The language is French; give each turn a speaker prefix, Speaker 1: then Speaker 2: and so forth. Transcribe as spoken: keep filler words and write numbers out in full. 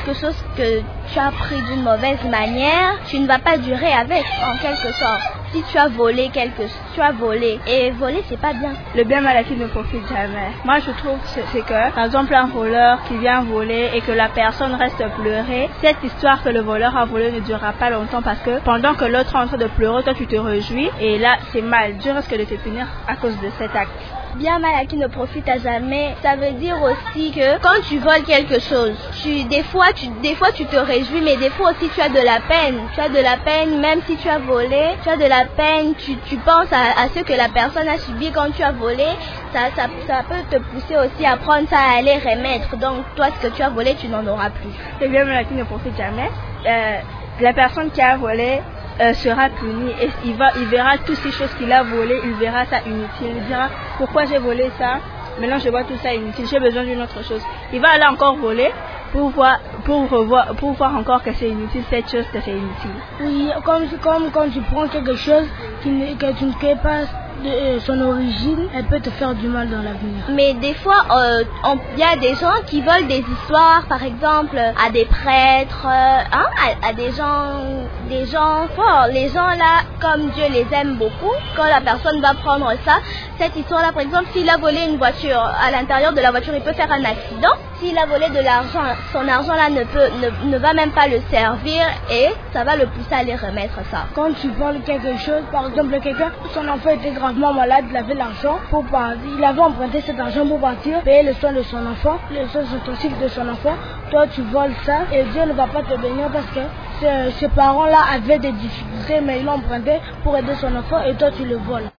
Speaker 1: quelque chose que tu as pris d'une mauvaise manière, tu ne vas pas durer avec, en quelque sorte. Si tu as volé quelque chose, tu as volé. Et voler, c'est pas bien.
Speaker 2: Le bien mal acquis ne profite jamais. Moi, je trouve que c'est que, par exemple, un voleur qui vient voler et que la personne reste pleurer, cette histoire que le voleur a volé ne durera pas longtemps parce que pendant que l'autre est en train de pleurer, toi, tu te réjouis. Et là, c'est mal. Dieu risque de te punir à cause de cet acte.
Speaker 1: Bien mal acquis ne profite à jamais. Ça veut dire aussi que quand tu voles quelque chose, tu, des fois tu, des fois tu te réjouis, mais des fois aussi tu as de la peine. Tu as de la peine, même si tu as volé, tu as de la peine. Tu, tu penses à, à ce que la personne a subi quand tu as volé. Ça, ça, ça peut te pousser aussi à prendre ça, à aller remettre. Donc toi, ce que tu as volé, tu n'en auras plus.
Speaker 2: Le bien mal acquis ne profite jamais. Euh, la personne qui a volé Euh, sera puni et il, va, il verra toutes ces choses qu'il a volées, il verra ça inutile, il dira pourquoi j'ai volé ça, maintenant je vois tout ça inutile, j'ai besoin d'une autre chose. Il va aller encore voler pour voir, pour revoir, pour voir encore que c'est inutile, cette chose que c'est inutile.
Speaker 3: Oui, comme, comme quand tu prends quelque chose qui ne, que tu ne connais pas de euh, son origine, elle peut te faire du mal dans l'avenir.
Speaker 1: Mais des fois, il euh, y a des gens qui volent des histoires, par exemple, à des prêtres, euh, hein, à, à des gens, des gens forts. Les gens là, comme Dieu les aime beaucoup, quand la personne va prendre ça, cette histoire-là, par exemple, s'il a volé une voiture, à l'intérieur de la voiture, il peut faire un accident. S'il a volé de l'argent, son argent là ne peut, ne, ne va même pas le servir et ça va le pousser à aller remettre ça.
Speaker 3: Quand tu voles quelque chose, par exemple, quelqu'un, son enfant était gravement malade, il avait l'argent pour partir, il avait emprunté cet argent pour partir, payer le soin de son enfant, le soin intensif de son enfant. Toi, tu voles ça et Dieu ne va pas te bénir parce que ses, ses parents là avaient des difficultés, mais ils l'ont emprunté pour aider son enfant et toi, tu le voles.